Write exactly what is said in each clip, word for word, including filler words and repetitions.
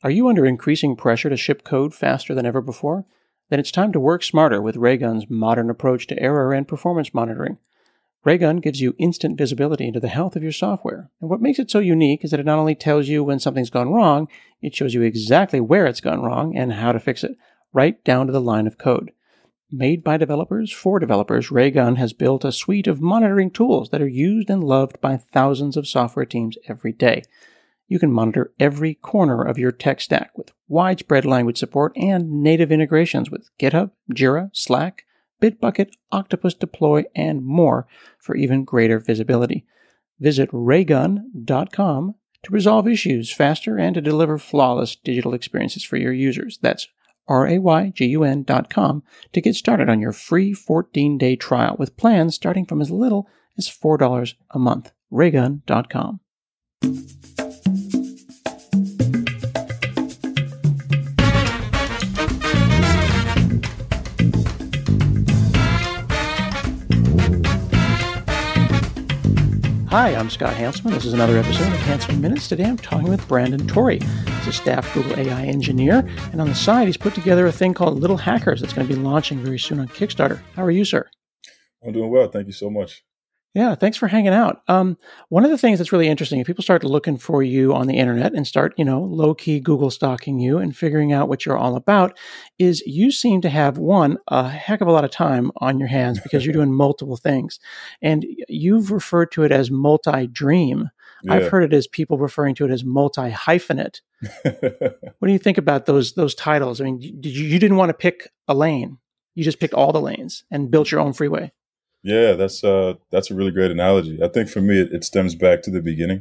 Are you under increasing pressure to ship code faster than ever before? Then it's time to work smarter with Raygun's modern approach to error and performance monitoring. Raygun gives you instant visibility into the health of your software. And what makes it so unique is that it not only tells you when something's gone wrong, it shows you exactly where it's gone wrong and how to fix it, right down to the line of code. Made by developers for developers, Raygun has built a suite of monitoring tools that are used and loved by thousands of software teams every day. You can monitor every corner of your tech stack with widespread language support and native integrations with GitHub, Jira, Slack, Bitbucket, Octopus Deploy, and more for even greater visibility. Visit raygun dot com to resolve issues faster and to deliver flawless digital experiences for your users. That's R A Y G U N dot com to get started on your free fourteen-day trial with plans starting from as little as four dollars a month. raygun dot com. Hi, I'm Scott Hanselman. This is another episode of Hanselman Minutes. Today I'm talking with Brandon Torrey. He's a staff Google A I engineer, and on the side he's put together a thing called Little Hackers that's going to be launching very soon on Kickstarter. How are you, sir? I'm doing well. Thank you so much. Yeah, thanks for hanging out. Um, one of the things that's really interesting, if people start looking for you on the internet and start, you know, low-key Google stalking you and figuring out what you're all about, is you seem to have, one, a heck of a lot of time on your hands because you're doing multiple things. And you've referred to it as multi-dream. Yeah. I've heard it as people referring to it as multi-hyphenate. What do you think about those those titles? I mean, did you, you didn't want to pick a lane. You just picked all the lanes and built your own freeway. Yeah, that's uh, that's a really great analogy. I think for me, it, it stems back to the beginning.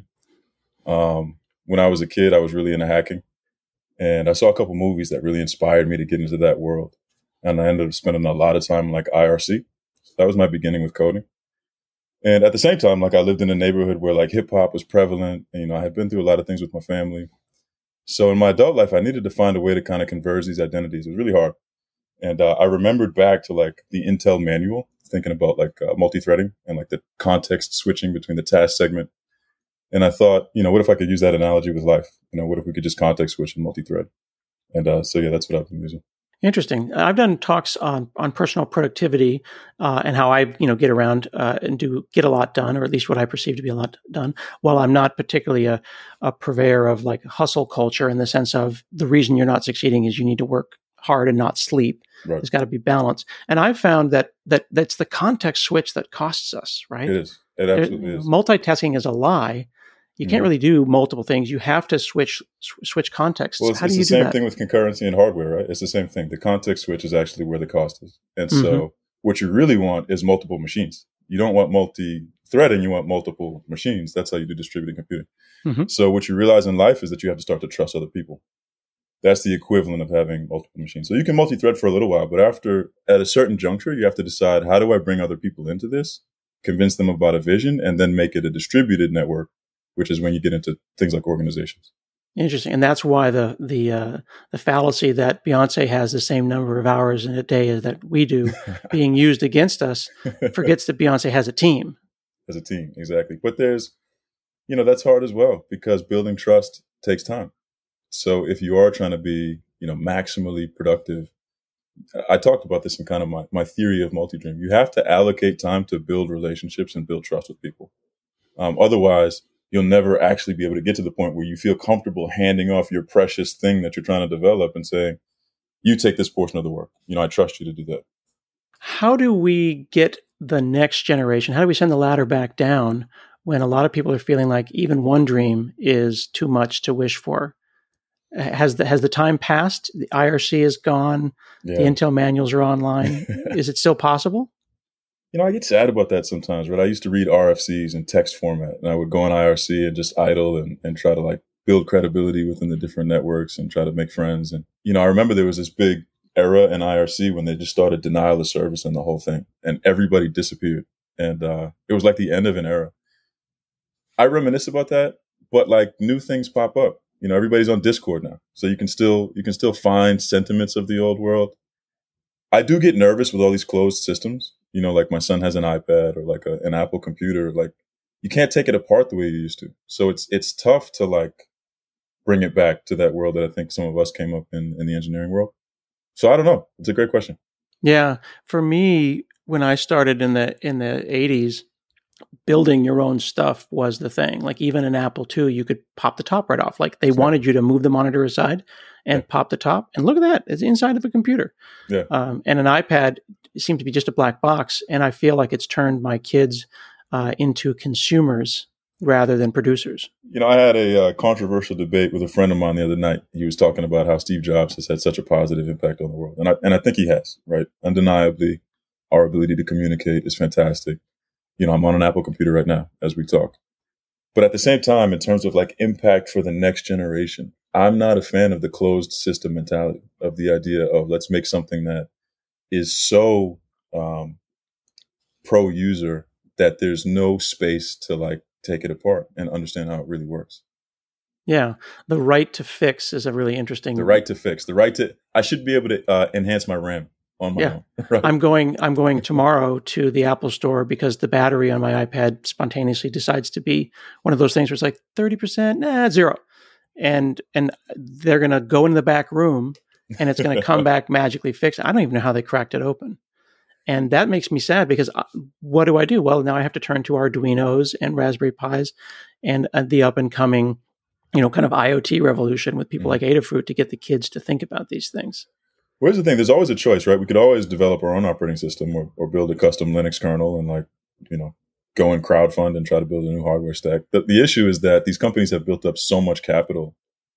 Um, when I was a kid, I was really into hacking, and I saw a couple movies that really inspired me to get into that world. And I ended up spending a lot of time like I R C. So that was my beginning with coding. And at the same time, like I lived in a neighborhood where like hip hop was prevalent. And, you know, I had been through a lot of things with my family. So in my adult life, I needed to find a way to kind of converge these identities. It was really hard. And uh, I remembered back to like the Intel manual, thinking about like uh, multi-threading and like the context switching between the task segment. And I thought, you know, what if I could use that analogy with life? You know, what if we could just context switch and multi-thread? And uh, so, yeah, that's what I've been using. Interesting. I've done talks on, on personal productivity uh, and how I, you know, get around uh, and do get a lot done, or at least what I perceive to be a lot done, while I'm not particularly a, a purveyor of like hustle culture in the sense of the reason you're not succeeding is you need to work hard and not sleep. Right. There's got to be balance. And I've found that that that's the context switch that costs us, right? It is. It absolutely it, is. Multitasking is a lie. You mm-hmm. can't really do multiple things. You have to switch sw- switch contexts. Well, it's, How it's do you the do same that? thing with concurrency and hardware, right? It's the same thing. The context switch is actually where the cost is. And mm-hmm. so what you really want is multiple machines. You don't want multi-threading. You want multiple machines. That's how you do distributed computing. Mm-hmm. So what you realize in life is that you have to start to trust other people. That's the equivalent of having multiple machines. So you can multi-thread for a little while, but after, at a certain juncture, you have to decide, how do I bring other people into this, convince them about a vision, and then make it a distributed network, which is when you get into things like organizations. Interesting. And that's why the the uh, the fallacy that Beyonce has the same number of hours in a day as that we do being used against us forgets that Beyonce has a team. As a team, exactly. But there's, you know, that's hard as well because building trust takes time. So if you are trying to be, you know, maximally productive, I talked about this in kind of my, my theory of multi-dream. You have to allocate time to build relationships and build trust with people. Um, otherwise, you'll never actually be able to get to the point where you feel comfortable handing off your precious thing that you're trying to develop and saying, you take this portion of the work. You know, I trust you to do that. How do we get the next generation? How do we send the ladder back down when a lot of people are feeling like even one dream is too much to wish for? Has the has the time passed? The I R C is gone. Yeah. The Intel manuals are online. Is it still possible? You know, I get sad about that sometimes, right? I used to read R F Cs in text format, and I would go on I R C and just idle and, and try to like build credibility within the different networks and try to make friends. And, you know, I remember there was this big era in I R C when they just started denial of service and the whole thing, and everybody disappeared. And uh, it was like the end of an era. I reminisce about that, but like new things pop up. You know, everybody's on Discord now, so you can still you can still find sentiments of the old world. I do get nervous with all these closed systems. You know, like my son has an iPad or like a, an Apple computer. Like you can't take it apart the way you used to. So it's it's tough to like bring it back to that world that I think some of us came up in, in the engineering world. So I don't know. It's a great question. Yeah. For me, when I started in the in the eighties, building your own stuff was the thing. Like even an Apple two, you could pop the top right off. Like they exactly. wanted you to move the monitor aside and yeah. pop the top. And look at that. It's inside of a computer. Yeah. Um, and an iPad seemed to be just a black box. And I feel like it's turned my kids uh, into consumers rather than producers. You know, I had a uh, controversial debate with a friend of mine the other night. He was talking about how Steve Jobs has had such a positive impact on the world. And I, and I think he has, right? Undeniably, our ability to communicate is fantastic. You know, I'm on an Apple computer right now as we talk. But at the same time, in terms of like impact for the next generation, I'm not a fan of the closed system mentality, of the idea of let's make something that is so um, pro-user that there's no space to like take it apart and understand how it really works. Yeah. The right to fix is a really interesting. The right to fix, the right to, I should be able to uh, enhance my RAM. On my yeah. own. Right. I'm going I'm going tomorrow to the Apple store because the battery on my iPad spontaneously decides to be one of those things where it's like thirty percent, nah, zero. And and they're going to go in the back room and it's going to come back magically fixed. I don't even know how they cracked it open. And that makes me sad because uh, what do I do? Well, now I have to turn to Arduinos and Raspberry Pis and uh, the up and coming, you know, kind of IoT revolution with people mm-hmm. like Adafruit to get the kids to think about these things. Well, here's the thing. There's always a choice, right? We could always develop our own operating system or, or build a custom Linux kernel and like, you know, go and crowdfund and try to build a new hardware stack. The, the issue is that these companies have built up so much capital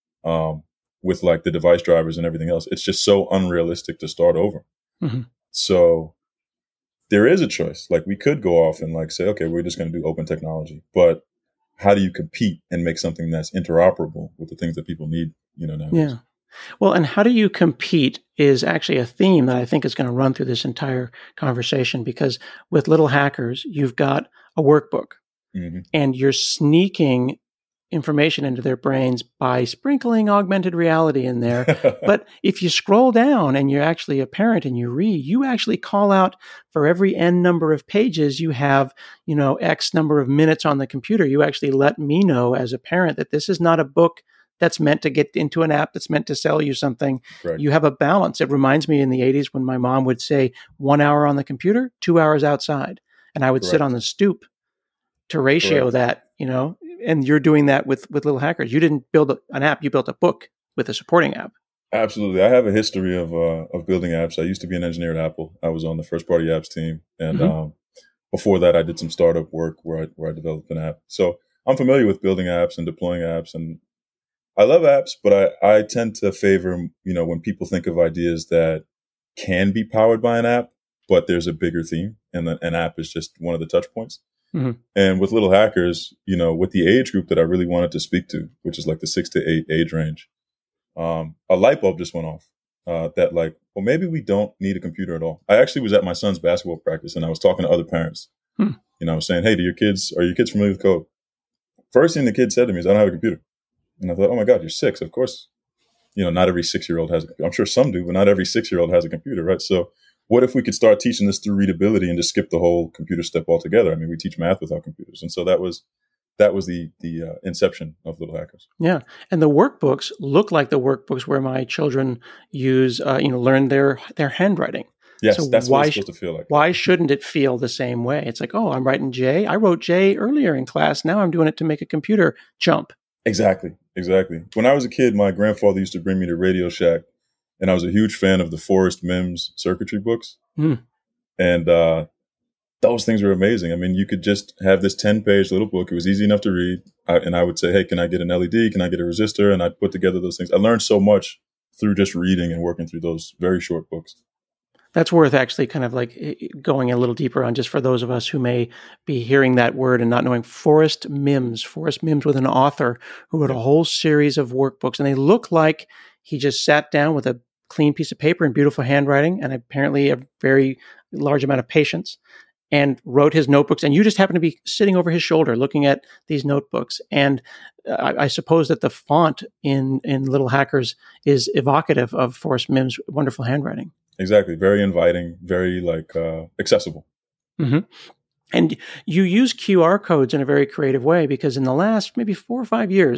um, with like the device drivers and everything else. It's just so unrealistic to start over. Mm-hmm. So there is a choice. Like we could go off and like say, okay, we're just going to do open technology. But how do you compete and make something that's interoperable with the things that people need, you know, nowadays? Yeah. Well, and how do you compete is actually a theme that I think is going to run through this entire conversation because with Little Hackers, you've got a workbook mm-hmm. and you're sneaking information into their brains by sprinkling augmented reality in there. But if you scroll down and you're actually a parent and you read, you actually call out for every N number of pages you have, you know, X number of minutes on the computer. You actually let me know as a parent that this is not a book that's meant to get into an app that's meant to sell you something. Right. You have a balance. It reminds me in the eighties when my mom would say one hour on the computer, two hours outside. And I would Correct. sit on the stoop to ratio Correct. that, you know, and you're doing that with, with Little Hackers. You didn't build a, an app, you built a book with a supporting app. Absolutely. I have a history of uh, of building apps. I used to be an engineer at Apple. I was on the first party apps team. And mm-hmm. um, before that, I did some startup work where I, where I developed an app. So I'm familiar with building apps and deploying apps, and I love apps, but I, I tend to favor, you know, when people think of ideas that can be powered by an app, but there's a bigger theme and the, an app is just one of the touch points. Mm-hmm. And with Little Hackers, you know, with the age group that I really wanted to speak to, which is like the six to eight age range, um, a light bulb just went off uh, that like, well, maybe we don't need a computer at all. I actually was at my son's basketball practice and I was talking to other parents. Hmm. You know, I was saying, hey, do your kids, are your kids familiar with code? First thing the kid said to me is, I don't have a computer. And I thought, oh my God, you're six. Of course, you know, not every six-year-old has a computer. I'm sure some do, but not every six-year-old has a computer, right? So what if we could start teaching this through readability and just skip the whole computer step altogether? I mean, we teach math without computers. And so that was that was the the uh, inception of Little Hackers. Yeah. And the workbooks look like the workbooks where my children use, uh, you know, learn their, their handwriting. Yes, so that's why, what it's supposed to feel like. Why shouldn't it feel the same way? It's like, oh, I'm writing J. I wrote J earlier in class. Now I'm doing it to make a computer jump. Exactly. Exactly. When I was a kid, my grandfather used to bring me to Radio Shack, and I was a huge fan of the Forrest Mims circuitry books. Mm. And uh, those things were amazing. I mean, you could just have this ten-page little book. It was easy enough to read. I, and I would say, hey, can I get an L E D? Can I get a resistor? And I'd put together those things. I learned so much through just reading and working through those very short books. That's worth actually kind of like going a little deeper on, just for those of us who may be hearing that word and not knowing. Forrest Mims, Forrest Mims was an author who wrote a whole series of workbooks, and they look like he just sat down with a clean piece of paper and beautiful handwriting and apparently a very large amount of patience and wrote his notebooks. And you just happen to be sitting over his shoulder looking at these notebooks. And I, I suppose that the font in, in Little Hackers is evocative of Forrest Mims' wonderful handwriting. Exactly. Very inviting, very like uh, accessible. Mm-hmm. And you use Q R codes in a very creative way, because in the last maybe four or five years,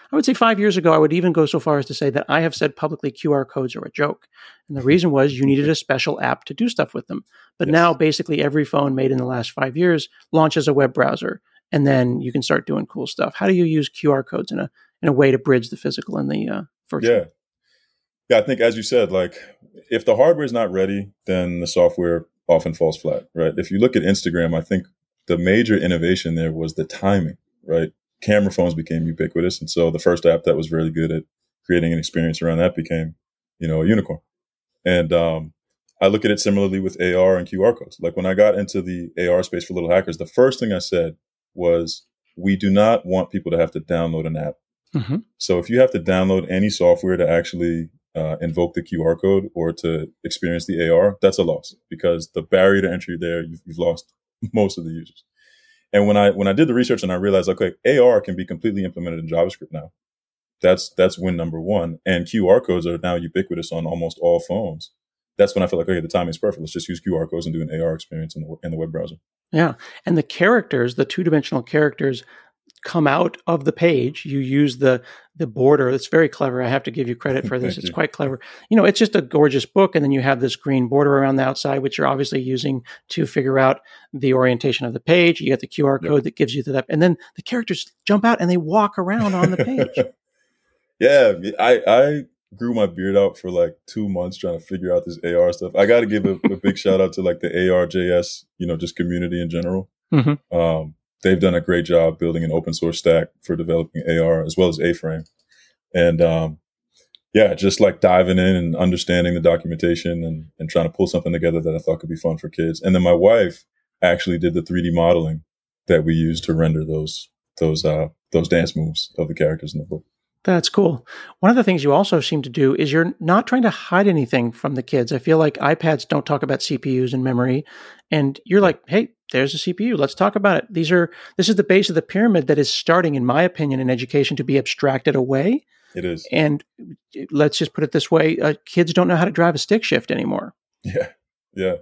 I would say five years ago, I would even go so far as to say that I have said publicly Q R codes are a joke. And the reason was you needed a special app to do stuff with them. But yes. Now basically every phone made in the last five years launches a web browser, and then you can start doing cool stuff. How do you use Q R codes in a in a way to bridge the physical and the uh, virtual? Yeah. Yeah, I think as you said, like if the hardware is not ready, then the software often falls flat, right? If you look at Instagram, I think the major innovation there was the timing, right? Camera phones became ubiquitous. And so the first app that was really good at creating an experience around that became, you know, a unicorn. And um, I look at it similarly with A R and Q R codes. Like when I got into the A R space for Little Hackers, the first thing I said was, we do not want people to have to download an app. Mm-hmm. So if you have to download any software to actually uh, invoke the Q R code or to experience the A R, that's a loss, because the barrier to entry there, you've, you've lost most of the users. And when I when I did the research and I realized, okay, A R can be completely implemented in JavaScript now. That's that's win number one. And Q R codes are now ubiquitous on almost all phones. That's when I felt like, okay, the timing is perfect. Let's just use Q R codes and do an A R experience in the in the web browser. Yeah, and the characters, the two-dimensional characters, come out of the page. You use the the border. It's very clever. I have to give you credit for this. It's you. quite clever. You know, it's just a gorgeous book, and then you have this green border around the outside, which you're obviously using to figure out the orientation of the page. You get the Q R code yep. that gives you that, and then the characters jump out and they walk around on the page. Yeah, I I grew my beard out for like two months trying to figure out this A R stuff. I got to give a, a big shout out to like the A R J S, you know, just community in general. Mm-hmm. Um, They've done a great job building an open source stack for developing A R as well as A-Frame. And um, yeah, just like diving in and understanding the documentation and, and trying to pull something together that I thought could be fun for kids. And then my wife actually did the three D modeling that we used to render those those uh, those dance moves of the characters in the book. That's cool. One of the things you also seem to do is you're not trying to hide anything from the kids. I feel like iPads don't talk about C P Us and memory, and you're like, hey, there's a C P U. Let's talk about it. These are this is the base of the pyramid that is starting, in my opinion, in education to be abstracted away. It is. And let's just put it this way: uh, kids don't know how to drive a stick shift anymore. Yeah, yeah.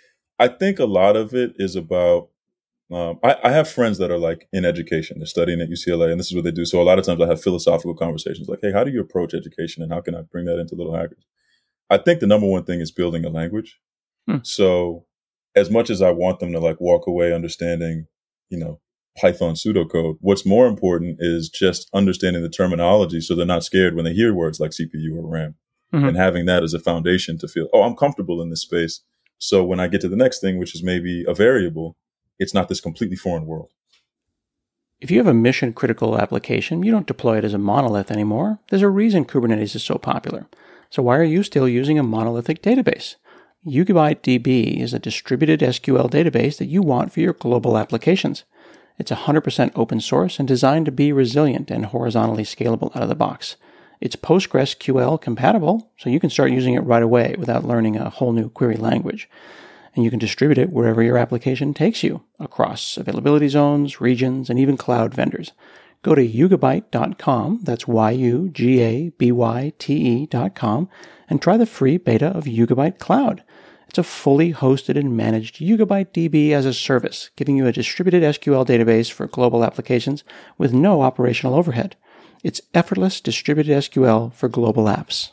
I think a lot of it is about. Um, I, I have friends that are like in education. They're studying at U C L A, and this is what they do. So a lot of times I have philosophical conversations like, hey, how do you approach education, and how can I bring that into Little Hackers? I think the number one thing is building a language. Hmm. So as much as I want them to like walk away understanding, you know, Python pseudocode, what's more important is just understanding the terminology so they're not scared when they hear words like C P U or RAM, mm-hmm. and having that as a foundation to feel, oh, I'm comfortable in this space. So when I get to the next thing, which is maybe a variable, it's not this completely foreign world. If you have a mission critical application, you don't deploy it as a monolith anymore. There's a reason Kubernetes is so popular. So why are you still using a monolithic database? Yugabyte D B is a distributed S Q L database that you want for your global applications. It's one hundred percent open source and designed to be resilient and horizontally scalable out of the box. It's PostgreSQL compatible, so you can start using it right away without learning a whole new query language. And you can distribute it wherever your application takes you, across availability zones, regions, and even cloud vendors. Go to yugabyte dot com, that's Y U G A B Y T E dot com, and try the free beta of Yugabyte Cloud. It's a fully hosted and managed Yugabyte D B as a service, giving you a distributed S Q L database for global applications with no operational overhead. It's effortless distributed S Q L for global apps.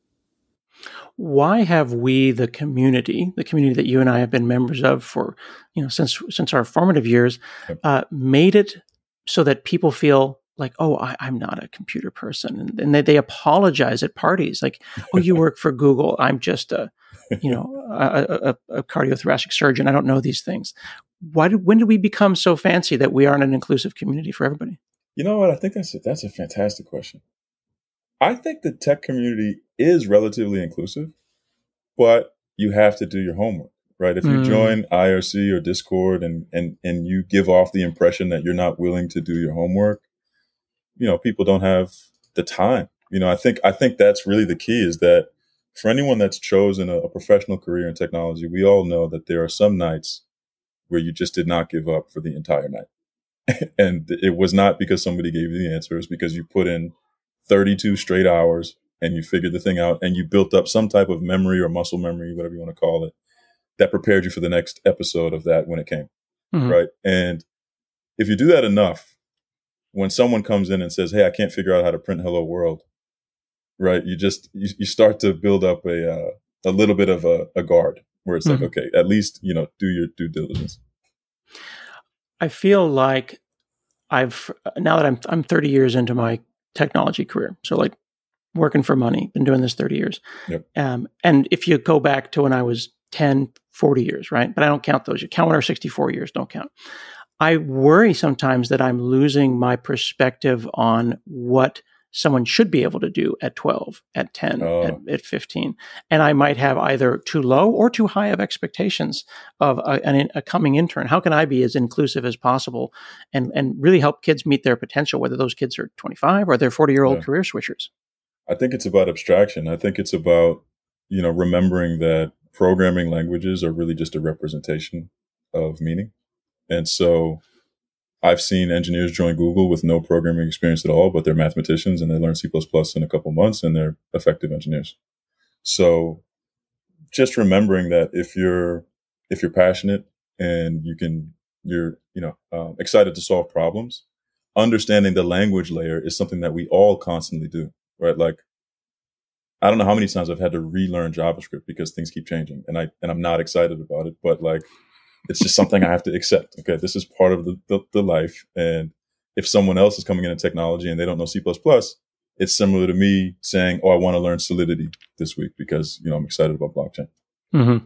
Why have we, the community, the community that you and I have been members of for, you know, since since our formative years, uh, made it so that people feel like, oh, I, I'm not a computer person, and, and they, they apologize at parties, like, oh, you work for Google, I'm just a, you know, a, a, a cardiothoracic surgeon, I don't know these things. Why did when did we become so fancy that we aren't an inclusive community for everybody? You know what? I think that's a, that's a fantastic question. I think the tech community is relatively inclusive, but you have to do your homework, right? If you mm. join I R C or Discord and, and, and you give off the impression that you're not willing to do your homework, you know, people don't have the time. You know, I think, I think that's really the key, is that for anyone that's chosen a, a professional career in technology, we all know that there are some nights where you just did not give up for the entire night. And it was not because somebody gave you the answer. It was because you put in thirty-two straight hours and you figured the thing out and you built up some type of memory or muscle memory, whatever you want to call it, that prepared you for the next episode of that when it came. Mm-hmm. Right. And if you do that enough, when someone comes in and says, "Hey, I can't figure out how to print hello world," right? You just you, you start to build up a uh, a little bit of a, a guard where it's mm-hmm. like, okay, at least, you know, do your due diligence. I feel like I've now that I'm I'm thirty years into my technology career, so like working for money, been doing this thirty years. Yep. Um, and if you go back to when I was ten, forty years, right? But I don't count those. You count when our sixty-four years, don't count. I worry sometimes that I'm losing my perspective on what someone should be able to do at twelve, at ten, oh. at, at fifteen. And I might have either too low or too high of expectations of a, an, a coming intern. How can I be as inclusive as possible and, and really help kids meet their potential, whether those kids are twenty-five or they're forty-year-old yeah. career switchers? I think it's about abstraction. I think it's about, you know, remembering that programming languages are really just a representation of meaning. And so I've seen engineers join Google with no programming experience at all, but they're mathematicians and they learn C plus plus in a couple months and they're effective engineers. So just remembering that if you're, if you're passionate and you can, you're, you know, um, excited to solve problems, understanding the language layer is something that we all constantly do, right? Like, I don't know how many times I've had to relearn JavaScript because things keep changing and I, and I'm not excited about it, but like, it's just something I have to accept. Okay. This is part of the, the, the life. And if someone else is coming into technology and they don't know C plus plus, it's similar to me saying, oh, I want to learn Solidity this week because, you know, I'm excited about blockchain. Mm-hmm.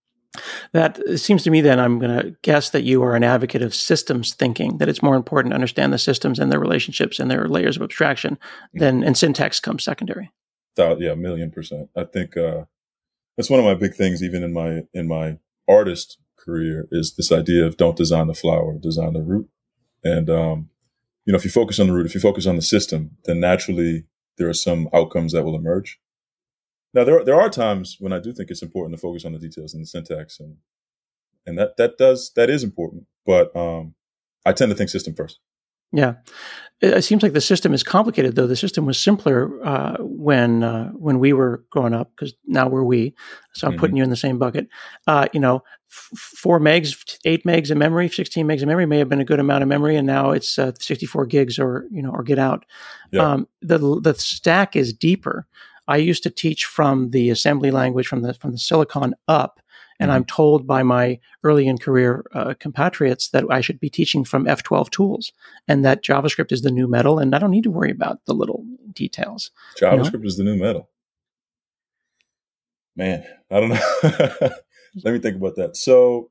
That seems to me then I'm going to guess that you are an advocate of systems thinking, that it's more important to understand the systems and their relationships and their layers of abstraction than, and syntax comes secondary. Uh, yeah, a million percent. I think, uh, that's one of my big things, even in my, in my artist career, is this idea of don't design the flower, design the root. And, um, you know, if you focus on the root, if you focus on the system, then naturally there are some outcomes that will emerge. Now, there are, there are times when I do think it's important to focus on the details and the syntax, and, and that, that does, that is important. But, um, I tend to think system first. Yeah. It seems like the system is complicated, though. The system was simpler uh, when uh, when we were growing up, because now we're we. So I'm mm-hmm. putting you in the same bucket. Uh, you know, f- four megs, eight megs of memory, sixteen megs of memory may have been a good amount of memory, and now it's uh, sixty-four gigs, or you know, or get out. Yeah. Um, the the stack is deeper. I used to teach from the assembly language, from the from the silicon up. And mm-hmm. I'm told by my early in career uh, compatriots that I should be teaching from F twelve tools, and that JavaScript is the new metal, and I don't need to worry about the little details. JavaScript you know? is the new metal. Man, I don't know. Let me think about that. So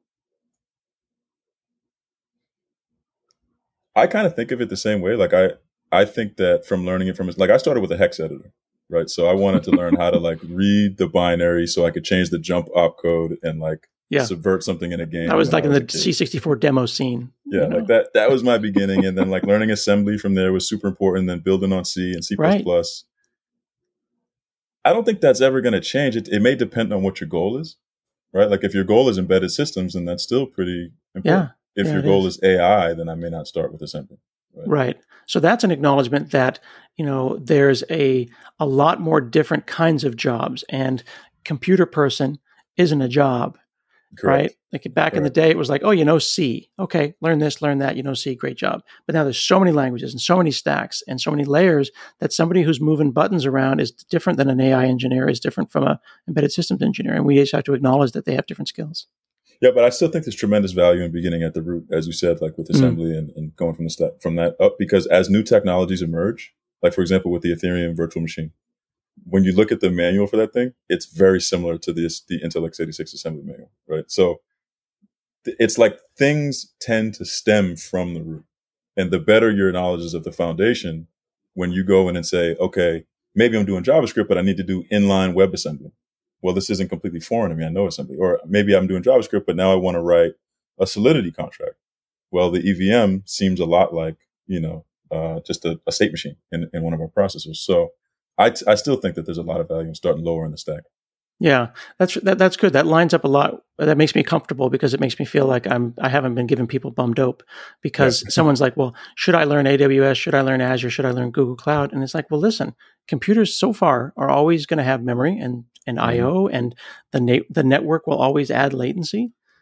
I kind of think of it the same way. Like I, I think that from learning it from, like I started with a hex editor. Right. So I wanted to learn how to like read the binary so I could change the jump opcode and like yeah. subvert something in a game. I was like in the C sixty-four demo scene. Yeah. You know? Like that, that was my beginning. And then like learning assembly from there was super important. Then building on C and C plus plus. Right. I don't think that's ever going to change. It, it may depend on what your goal is, right? Like if your goal is embedded systems, then that's still pretty important. Yeah. If yeah, your goal is. is A I, then I may not start with assembly. Right. right. So that's an acknowledgement that, you know, there's a a lot more different kinds of jobs, and computer person isn't a job, Correct. right? Like back Correct. in the day, it was like, oh, you know C. Okay, learn this, learn that, you know C, great job. But now there's so many languages and so many stacks and so many layers that somebody who's moving buttons around is different than an A I engineer, is different from a embedded systems engineer. And we just have to acknowledge that they have different skills. Yeah, but I still think there's tremendous value in beginning at the root, as you said, like with assembly mm. and, and going from the step from that up, because as new technologies emerge, like for example with the Ethereum virtual machine, when you look at the manual for that thing, it's very similar to this the Intel x eighty-six assembly manual, right? So th- it's like things tend to stem from the root, and the better your knowledge is of the foundation, when you go in and say, okay, maybe I'm doing JavaScript, but I need to do inline WebAssembly. Well, this isn't completely foreign to me. I know assembly. Or maybe I'm doing JavaScript, but now I want to write a Solidity contract. Well, the E V M seems a lot like, you know, uh, just a, a state machine in, in one of our processors. So I, t- I still think that there's a lot of value in starting lower in the stack. Yeah, that's that, that's good. That lines up a lot. That makes me comfortable because it makes me feel like I'm I haven't been giving people bum dope, because yeah. someone's like, well, should I learn A W S? Should I learn Azure? Should I learn Google Cloud? And it's like, well, listen, computers so far are always going to have memory and and mm-hmm. I O, and the na- the network will always add latency.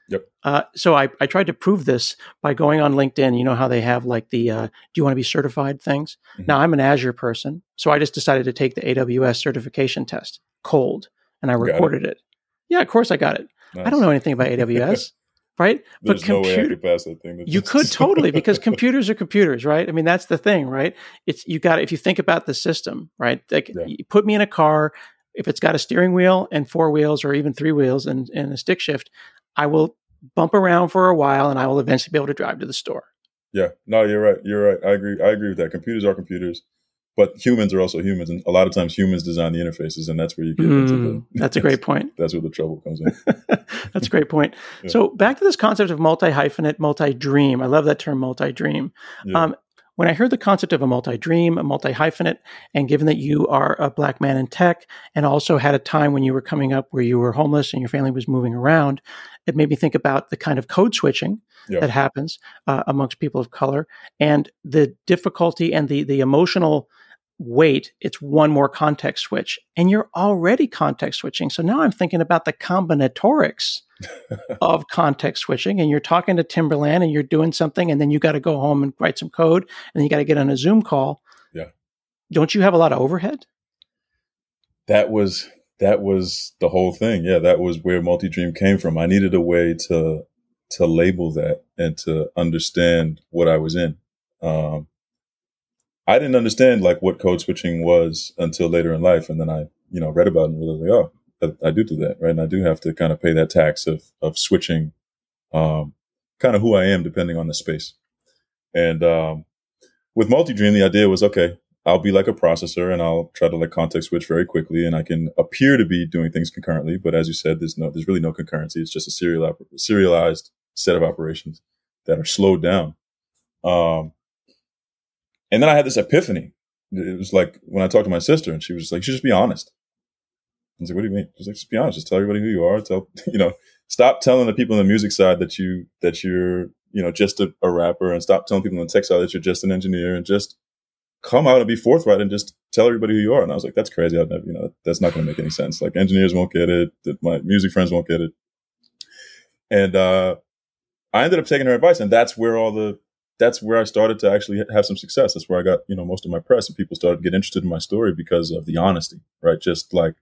Yep. Uh, so I, I tried to prove this by going on LinkedIn. You know how they have like the, uh, do you want to be certified things? Mm-hmm. Now I'm an Azure person. So I just decided to take the A W S certification test cold and I recorded it. it. Yeah, of course I got it. Nice. I don't know anything about A W S, right? There's but computer, no way I could pass that thing. That's you could totally, because computers are computers, right? I mean, that's the thing, right? It's, you got, if you think about the system, right? Like yeah. you put me in a car, if it's got a steering wheel and four wheels or even three wheels and, and a stick shift, I will bump around for a while and I will eventually be able to drive to the store. Yeah, no, you're right. You're right. I agree. I agree with that. Computers are computers, but humans are also humans. And a lot of times humans design the interfaces, and that's where you get mm, into the... That's a great point. That's where the trouble comes in. That's a great point. Yeah. So back to this concept of multi-hyphenate, multi-dream. I love that term, multi-dream. Yeah. Um, when I heard the concept of a multi-dream, a multi-hyphenate, and given that you are a Black man in tech and also had a time when you were coming up where you were homeless and your family was moving around, it made me think about the kind of code switching yeah. that happens uh, amongst people of color and the difficulty and the the emotional weight. It's one more context switch, and you're already context switching. So now I'm thinking about the combinatorics of context switching, and you're talking to Timberland and you're doing something, and then you got to go home and write some code, and then you got to get on a Zoom call. Yeah. Don't you have a lot of overhead? That was that was the whole thing. Yeah, that was where multi-dream came from. I needed a way to to label that and to understand what I was in. Um, I didn't understand like what code switching was until later in life, and then I, you know, read about it and realized, like, oh, I, I do do that, right? And I do have to kind of pay that tax of of switching, um, kind of who I am depending on the space. And um, with multi-dream, the idea was, okay, I'll be like a processor and I'll try to like context switch very quickly, and I can appear to be doing things concurrently, but as you said, there's no, there's really no concurrency. It's just a serial, serialized set of operations that are slowed down. Um, And then I had this epiphany. It was like when I talked to my sister, and she was just like, "You should just be honest." I was like, "What do you mean?" She's like, "Just be honest. Just tell everybody who you are. Tell, you know, stop telling the people on the music side that you that you're, you know, just a, a rapper, and stop telling people on the tech side that you're just an engineer, and just come out and be forthright and just tell everybody who you are." And I was like, "That's crazy. I'd never, you know, that's not going to make any sense. Like engineers won't get it. My music friends won't get it." And uh, I ended up taking her advice, and that's where all the That's where I started to actually have some success. That's where I got, you know, most of my press, and people started to get interested in my story because of the honesty, right? Just like,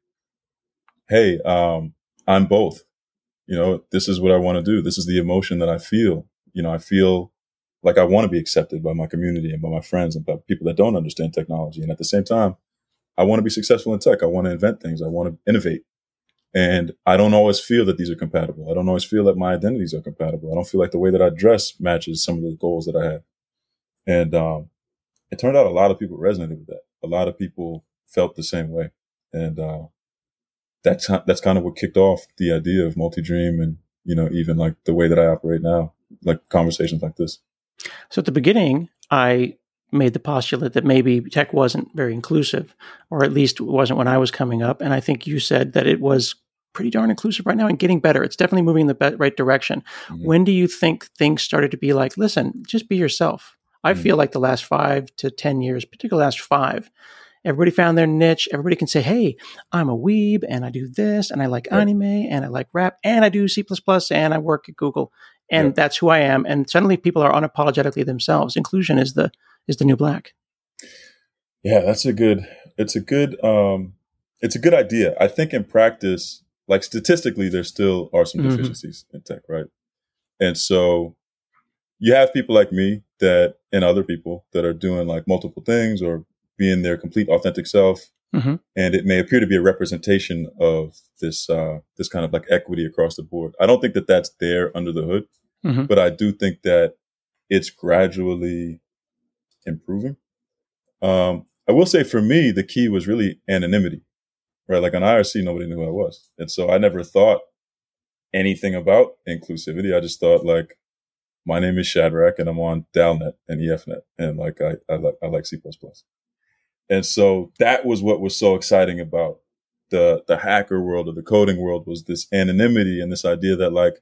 hey, um, I'm both. You know, this is what I want to do. This is the emotion that I feel. You know, I feel like I want to be accepted by my community and by my friends and by people that don't understand technology. And at the same time, I want to be successful in tech. I want to invent things. I want to innovate. And I don't always feel that these are compatible. I don't always feel that my identities are compatible. I don't feel like the way that I dress matches some of the goals that I have. And um, it turned out a lot of people resonated with that. A lot of people felt the same way. And uh, that's, that's kind of what kicked off the idea of multi-dream and, you know, even like the way that I operate now, like conversations like this. So at the beginning, I made the postulate that maybe tech wasn't very inclusive, or at least it wasn't when I was coming up. And I think you said that it was pretty darn inclusive right now and getting better. It's definitely moving in the be- right direction. Mm-hmm. When do you think things started to be like, listen, just be yourself? I mm-hmm. feel like the last five to ten years, particularly the last five, everybody found their niche. Everybody can say, hey, I'm a weeb and I do this and I like right. anime and I like rap and I do C plus plus and I work at Google and yeah. that's who I am. And suddenly people are unapologetically themselves. Inclusion is the is the new black. Yeah, that's a good, it's a good, um, it's a good idea. I think in practice, like statistically, there still are some mm-hmm. deficiencies in tech, right? And so you have people like me that, and other people that are doing like multiple things or being their complete authentic self. Mm-hmm. And it may appear to be a representation of this, uh, this kind of like equity across the board. I don't think that that's there under the hood, mm-hmm. but I do think that it's gradually improving. Um, I will say for me, the key was really anonymity, right? Like on I R C, nobody knew who I was. And so I never thought anything about inclusivity. I just thought like, my name is Shadrach and I'm on Dalnet and E F net. And like, I, I like, I like C plus plus. And so that was what was so exciting about the, the hacker world or the coding world, was this anonymity and this idea that like,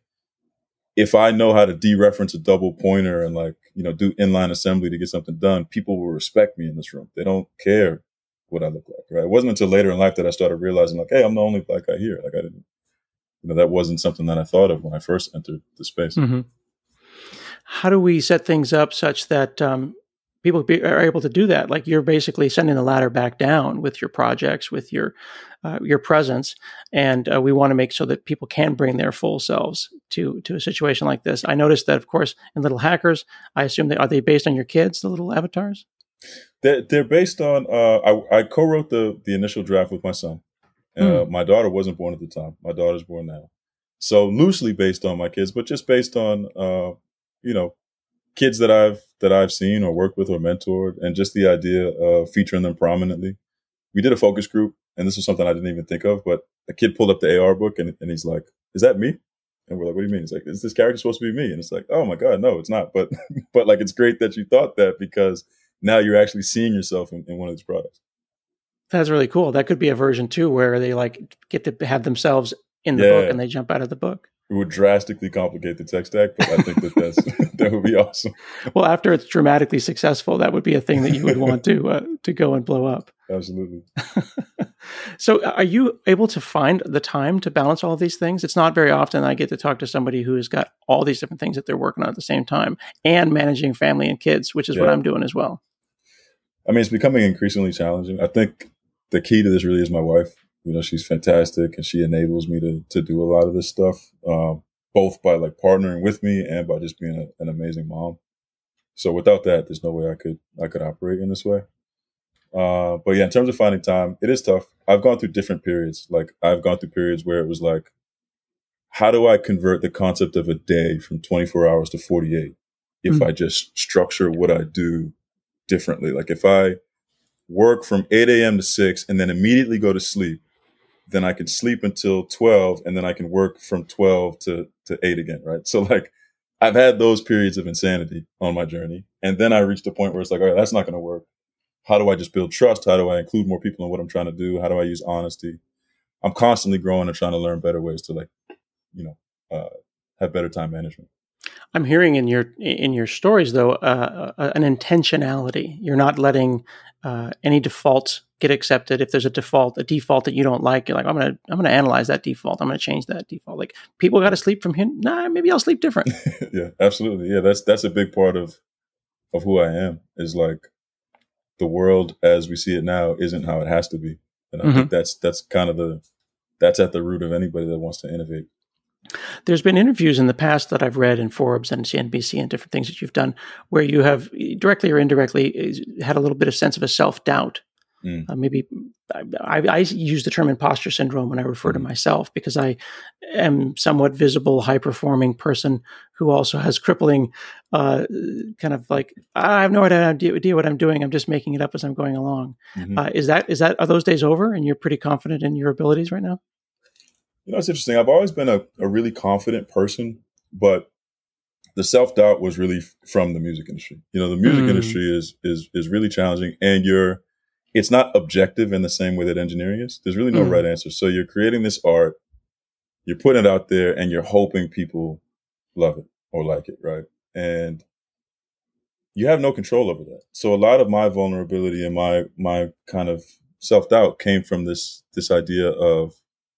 if I know how to dereference a double pointer and like, you know, do inline assembly to get something done, people will respect me in this room. They don't care what I look like, right? It wasn't until later in life that I started realizing like, hey, I'm the only black guy here. Like I didn't, you know, that wasn't something that I thought of when I first entered the space. Mm-hmm. How do we set things up such that um, people be, are able to do that? Like you're basically sending the ladder back down with your projects, with your uh, your presence, and uh, we want to make so that people can bring their full selves to to a situation like this. I noticed that, of course, in Little Hackers, I assume they are they based on your kids, the little avatars? They're, they're based on. Uh, I, I co-wrote the the initial draft with my son. Uh, mm. My daughter wasn't born at the time. My daughter's born now, so loosely based on my kids, but just based on uh, you know kids that I've that I've seen or worked with or mentored, and just the idea of featuring them prominently. We did a focus group, and this was something I didn't even think of. But a kid pulled up the A R book, and, and he's like, "Is that me?" And we're like, "What do you mean?" He's like, "Is this character supposed to be me?" And it's like, "Oh my god, no, it's not." But but like, it's great that you thought that, because now you're actually seeing yourself in, in one of these products. That's really cool. That could be a version too, where they like get to have themselves in the yeah. book and they jump out of the book. It would drastically complicate the tech stack, but I think that that's, that would be awesome. Well, after it's dramatically successful, that would be a thing that you would want to uh, to go and blow up. Absolutely. So are you able to find the time to balance all of these things? It's not very often I get to talk to somebody who has got all these different things that they're working on at the same time and managing family and kids, which is yeah. what I'm doing as well. I mean, it's becoming increasingly challenging. I think the key to this really is my wife. You know, she's fantastic, and she enables me to to do a lot of this stuff, um, both by like partnering with me and by just being a, an amazing mom. So without that, there's no way I could I could operate in this way. Uh, but yeah, in terms of finding time, it is tough. I've gone through different periods. Like I've gone through periods where it was like, how do I convert the concept of a day from twenty-four hours to forty-eight if mm-hmm. I just structure what I do differently? Like if I work from eight a.m. to six and then immediately go to sleep, then I can sleep until twelve, and then I can work from twelve to, to eight again, right? So like I've had those periods of insanity on my journey. And then I reached a point where it's like, all right, that's not going to work. How do I just build trust? How do I include more people in what I'm trying to do? How do I use honesty? I'm constantly growing and trying to learn better ways to like, you know, uh, have better time management. I'm hearing in your in your stories, though, uh, an intentionality. You're not letting uh, any defaults get accepted. If there's a default, a default that you don't like, you're like, I'm gonna I'm gonna analyze that default. I'm gonna change that default. Like people got to sleep from here. Nah, maybe I'll sleep different. Yeah, absolutely. Yeah, that's that's a big part of of who I am. Is like the world as we see it now isn't how it has to be, and I mm-hmm. think that's that's kind of the that's at the root of anybody that wants to innovate. There's been interviews in the past that I've read in Forbes and C N B C and different things that you've done where you have directly or indirectly had a little bit of sense of a self-doubt. Mm. Uh, maybe I, I use the term imposter syndrome when I refer mm. to myself because I am somewhat visible, high-performing person who also has crippling uh, kind of like, I have no idea what I'm doing. I'm just making it up as I'm going along. Mm-hmm. Uh, is that is that are those days over and you're pretty confident in your abilities right now? You know, it's interesting. I've always been a, a really confident person, but the self-doubt was really f- from the music industry. You know, the music mm. industry is is is really challenging, and you're it's not objective in the same way that engineering is. There's really no mm. right answer. So you're creating this art, you're putting it out there, and you're hoping people love it or like it, right? And you have no control over that. So a lot of my vulnerability and my my kind of self-doubt came from this this idea of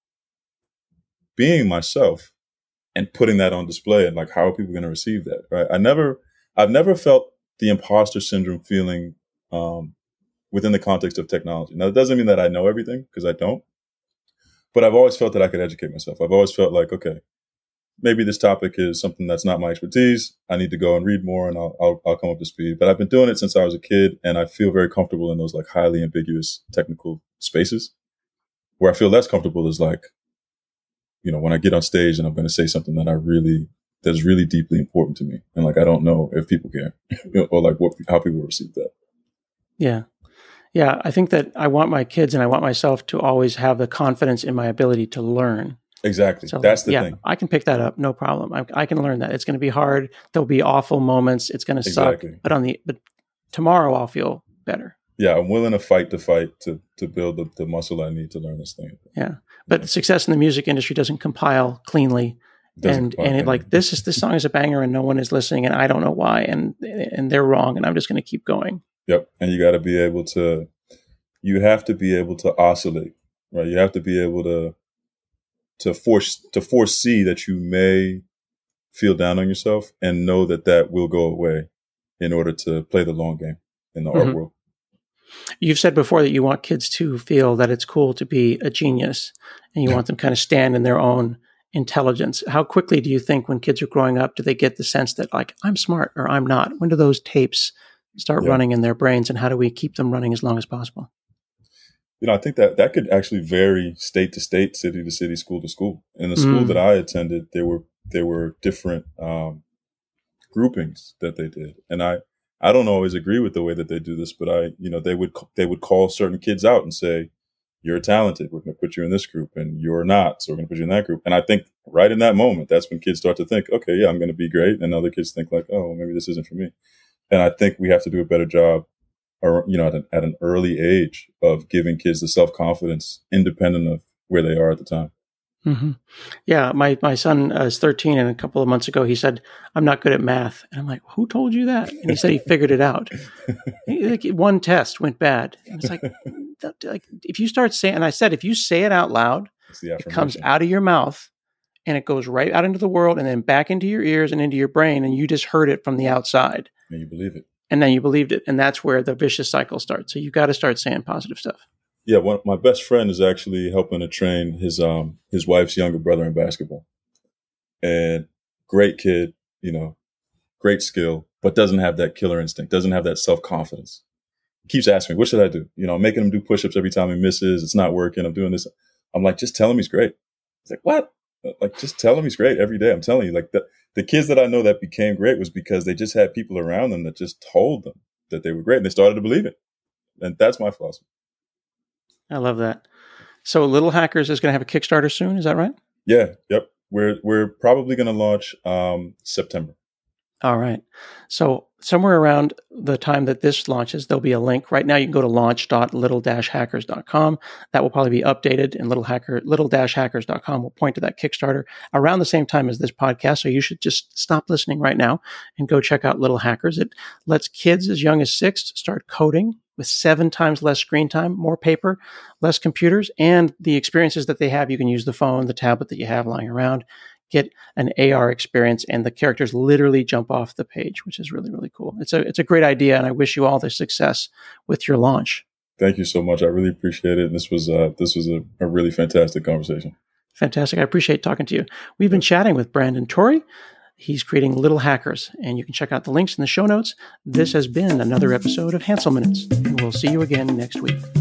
being myself and putting that on display, and like, how are people going to receive that? Right. I never, I've never felt the imposter syndrome feeling, um, within the context of technology. Now, that doesn't mean that I know everything, because I don't, but I've always felt that I could educate myself. I've always felt like, okay, maybe this topic is something that's not my expertise. I need to go and read more and I'll, I'll, I'll come up to speed. But I've been doing it since I was a kid, and I feel very comfortable in those like highly ambiguous technical spaces. Where I feel less comfortable is like, you know, when I get on stage and I'm going to say something that I really, that's really deeply important to me. And like, I don't know if people care or like what, how people receive that. Yeah. Yeah. I think that I want my kids and I want myself to always have the confidence in my ability to learn. Exactly. So, that's the yeah, thing. I can pick that up. No problem. I, I can learn that. It's going to be hard. There'll be awful moments. It's going to exactly. suck, but on the, but tomorrow I'll feel better. Yeah, I'm willing to fight to fight to to build the, the muscle I need to learn this thing. Yeah, but yeah. Success in the music industry doesn't compile cleanly, doesn't and compile and it like this is this song is a banger and no one is listening and I don't know why and and they're wrong and I'm just going to keep going. Yep, and you got to be able to, you have to be able to oscillate, right? You have to be able to to force to foresee that you may feel down on yourself and know that that will go away in order to play the long game in the mm-hmm. art world. You've said before that you want kids to feel that it's cool to be a genius, and you yeah. want them kind of stand in their own intelligence. How quickly do you think when kids are growing up, do they get the sense that like, I'm smart or I'm not? When do those tapes start yeah. running in their brains, and how do we keep them running as long as possible? You know, I think that that could actually vary state to state, city to city, school to school. In the school mm. that I attended, there were there were different um, groupings that they did, and I I don't always agree with the way that they do this, but I you know they would they would call certain kids out and say, "You're talented. We're going to put you in this group, and you're not, so we're going to put you in that group." And I think right in that moment, that's when kids start to think, "Okay, yeah, I'm going to be great," and other kids think like, "Oh, maybe this isn't for me." And I think we have to do a better job, or you know, at an, at an early age of giving kids the self-confidence independent of where they are at the time. Mm-hmm. Yeah, my my son uh, is thirteen, and a couple of months ago he said, "I'm not good at math." And I'm like, "Who told you that?" And he said he figured it out. He, like, one test went bad. And it's like, that, like if you start saying, and I said, if you say it out loud, it comes out of your mouth, and it goes right out into the world, and then back into your ears and into your brain, and you just heard it from the outside. And you believe it. And then you believed it, and that's where the vicious cycle starts. So you got to start saying positive stuff. Yeah, one, my best friend is actually helping to train his um his wife's younger brother in basketball. And great kid, you know, great skill, but doesn't have that killer instinct, doesn't have that self-confidence. He keeps asking me, what should I do? You know, I'm making him do push-ups every time he misses. It's not working. I'm doing this. I'm like, just tell him he's great. He's like, what? Like, just tell him he's great every day. I'm telling you, like the, the kids that I know that became great was because they just had people around them that just told them that they were great, and they started to believe it. And that's my philosophy. I love that. So Little Hackers is going to have a Kickstarter soon. Is that right? Yeah. Yep. We're, we're probably going to launch um, September. All right. So somewhere around the time that this launches, there'll be a link. Right now, you can go to launch dot little dash hackers dot com. That will probably be updated, and little hacker little dash hackers dot com will point to that Kickstarter around the same time as this podcast. So you should just stop listening right now and go check out Little Hackers. It lets kids as young as six start coding with seven times less screen time, more paper, less computers, and the experiences that they have. You can use the phone, the tablet that you have lying around, get an A R experience, and the characters literally jump off the page, which is really, really cool. It's a it's a great idea, and I wish you all the success with your launch. Thank you so much. I really appreciate it. This was uh, this was a, a really fantastic conversation. Fantastic. I appreciate talking to you. We've been chatting with Brandon Torrey. He's creating Little Hackers, and you can check out the links in the show notes. This has been another episode of Hansel Minutes, and we'll see you again next week.